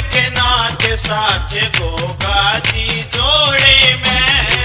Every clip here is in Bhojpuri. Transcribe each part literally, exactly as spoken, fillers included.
गोरखनाथ साथ गोगा जी जोड़े में।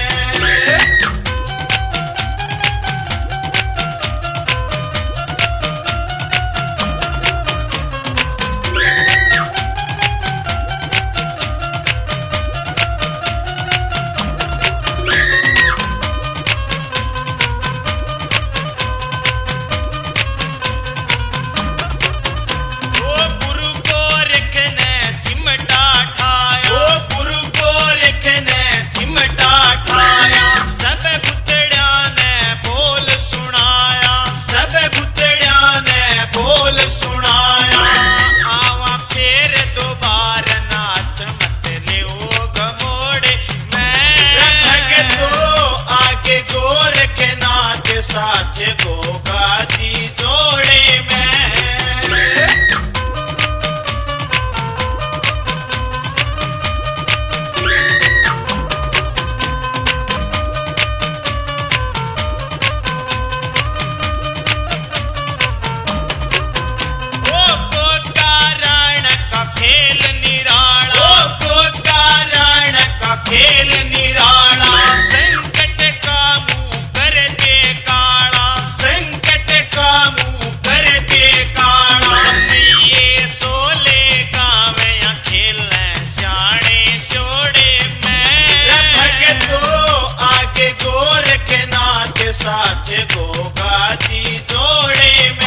साथ गोगा जी जोड़े में। ओ गोगा रण का खेल निराला, ओ गोगा रण का खेल निराला। संकट का मुंह कर दे काला, संकट का मुंह कर दे काला। ये सोले गाँव या खेल जाने जोड़े में। भगतो आगे गोरखनाथ साथ गोगा जी जोड़े में।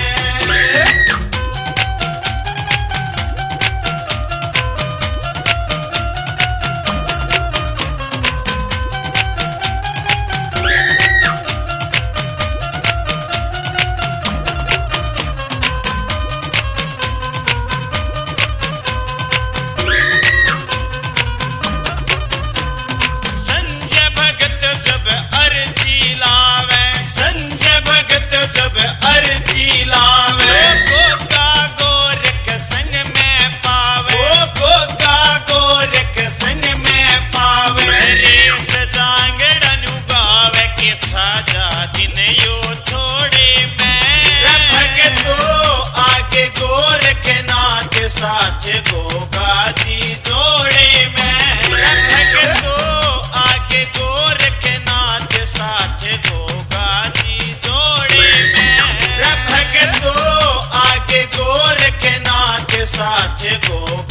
संजय भगत जब अर्जी लावे, संजय भगत जब अर्जी लावे। गोगा गोरख संग में पावे, ओ गोगा गोरख संग में पावे। रेस जांगड़नु गावे के छाजा दिन यो थोड़े में। भगतो आगे गोरखनाथ साथ गोगा जी जोड़े में। भगतो आगे गोरखनाथ साथ गोगा जी जोड़े में। भगतो आगे गोरखनाथ साथ गोगा